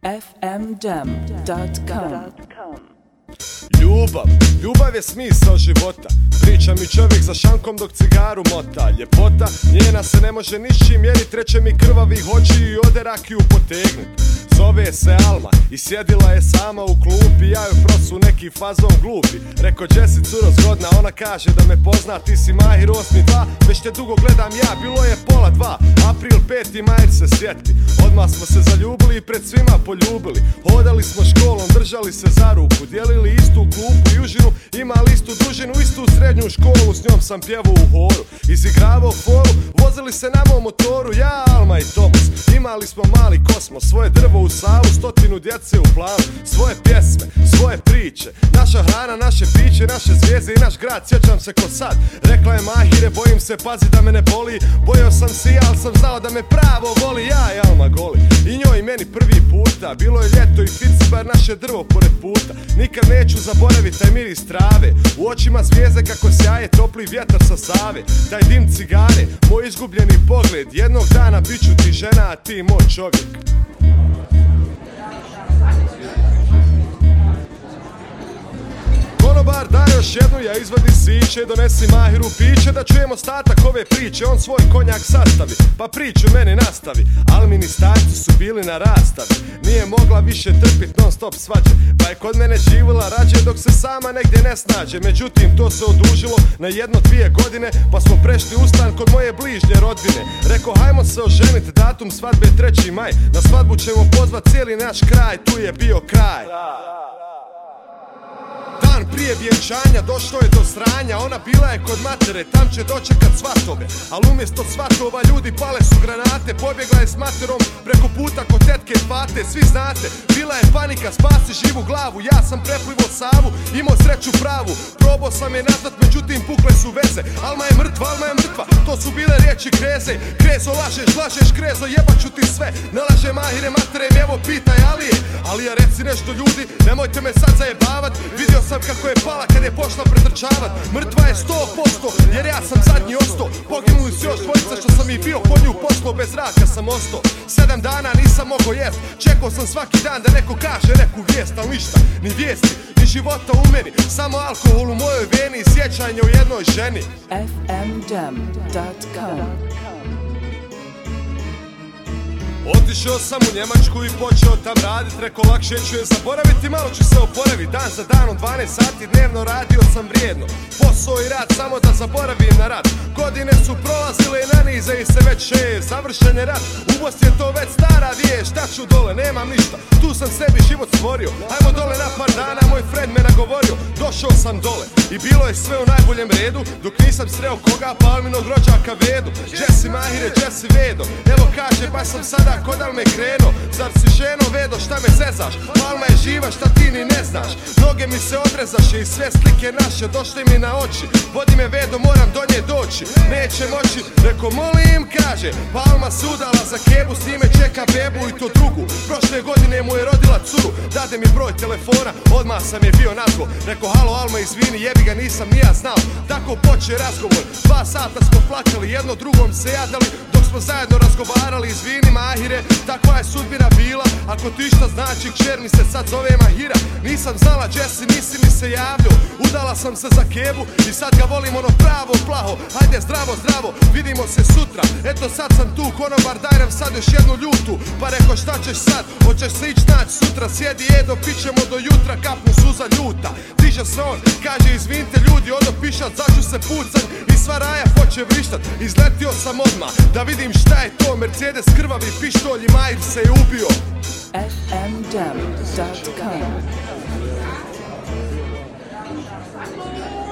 fmdem.com. Ljubav je smisao života. Priča mi čovjek za šankom dok cigaru mota. Ljepota njena se ne može ničim mjerit. Treće mi krvavih oči i ode rakiju potegnut. Zove se Alma i sjedila je sama u klupi. Ja joj prosu neki fazon glupi. Reko Jesi curo zgodna, ona kaže da me pozna. Ti si Mahir 8.2, već te dugo gledam ja. Bilo je 1:30, april 5. Mahir se sjeti. Odmah smo se zaljubili i pred svima poljubili. Hodali smo školom, držali se za ruku. Dijelili istu klupu i užinu, imali istu družinu, istu srednju školu. S njom sam pjevao u horu, izigravao foru. Vozili se na mom motoru, ja, Alma i Tomas. Imali smo mali kosmos, svoje drvo u Savu, 100 djece u planu. Svoje pjesme, svoje priče, naša hrana, naše piće, naše zvijezde i naš grad. Sjećam se ko sad, rekla je Mahire, bojim se, pazi da me ne boli. Bojao sam se ja, ali sam znao da me pravo voli. Ja i Alma goli, i njoj i meni prvi puta. Bilo je ljeto i fici, bar naše drvo pored puta. Nikad neću zaboraviti taj miris trave. U očima zvijezde kako sjaje topli vjetar sa Save. Taj dim cigare, moj izgubljeni pogled. Jednog dana bit ću ti žena, a ti moj čovjek. Konobar daj još jednu, ja izvadi siće. Donesi Mahiru piće da čujem ostatak ove priče. On svoj konjak sastavi, pa priču meni nastavi. Almini starci su bili na rastavi. Nije mogla više trpit non stop svađe, pa je kod mene živjela rađe dok se sama negdje ne snađe. Međutim to se odužilo na 1-2 godine, pa smo prešli u stan kod moje bližnje rodbine. Reko hajmo se oženit, datum svadbe 3. maj. Na svadbu ćemo pozvat cijeli naš kraj, tu je bio kraj. Dan prije vjenčanja došlo je do sranja. Ona bila je kod matere, tam će dočekat svatove. Al umjesto svatova ljudi pale su granate. Pobjegla je s materom preko puta kod tetke Fate. Svi znate, bila je panika, spasi živu glavu. Ja sam preplivo Savu, imao sreću pravu. Probao sam je nazvat, međutim pukle su veze. Alma je mrtva, Alma je mrtva, to su bile riječi Kreze. Krezo lažeš, Krezo jebat ću ti sve. Ne laže Mahire matere, evo pitaj Alije. Alija reci nešto ljudi, nemojte me sad zajebavat. Vidio sam kako je pala kad je pošla pretrčavat. Mrtva je 100%, jer ja sam zadnji ostao. Poginuli su još dvojica što sam i bio kod nju poslao. Bez zraka sam ostao, 7 dana nisam mogao jest. Čekao sam svaki dan da neko kaže neku vijest. Al ništa, ni vijesti, ni života u meni. Samo alkohol u mojoj veni i sjećanje o jednoj ženi. fmdem.com. Otišao sam u Njemačku i počeo tam radit. Reko lakše ću je zaboraviti, malo ću se oporaviti. Dan za danom 12 sati dnevno radio sam vrijedno. Posao i rad samo da zaboravim na rad. Godine su prolazile i nanize i se već završen je rad. Ubost je to već stara vijest. Šta ću dole, nemam ništa, tu sam sebi život stvorio. Ajmo dole na par dana, moj friend me nagovorio. Došao sam dole i bilo je sve u najboljem redu. Dok nisam sreo koga, pa Alminog rođaka Vedu. Jesi Mahire, Jesi Vedo. Evo kaže, pa sam sada kod Alme krenuo. Zar si ženo Vedo, šta me zezaš? Alma je živa, šta ti ni ne znaš. Noge mi se odrezaše i sve slike naše došli mi na oči. Vodi me Vedo, moram do nje doći. Neće moći, reko molim, kaže. Pa Alma se udala za kebu, s njime čeka bebu i to drugu. Prošle godine mu je rodila curu. Dade mi broj telefona, odmah sam je bio nazvo. Reko halo Alma, izvini, jebi ga, nisam ni ja znao. Tako poče razgovor, 2 sata smo plakali, jedno drugom se jadali. Dok smo zajedno razgovarali, izvini Mahire, takva je sudbina bila. Ako ti šta znači, kćer mi se sad zove Mahira. Nisam znala Jesi, nisi mi se javljao. Udala sam se za kebu i sad ga volim ono pravo plaho. Hajde zdravo, zdravo, vidimo se sutra. Eto sad sam tu, konobar daj nam sad još jednu ljutu. Pa reko šta ćeš sad, hoćeš se ić nać sutra. Sjedi Edo, pićemo do jutra, kapnu suza ljuta. Diže se on, kaže izvinite ljudi, odo pišat, začu se pucanj. I sva raja hoće vrištat, izletio sam odmah da vidim šta je to. Mercedes krvavi pištolj i Mahir se je ubio. fmdem.com.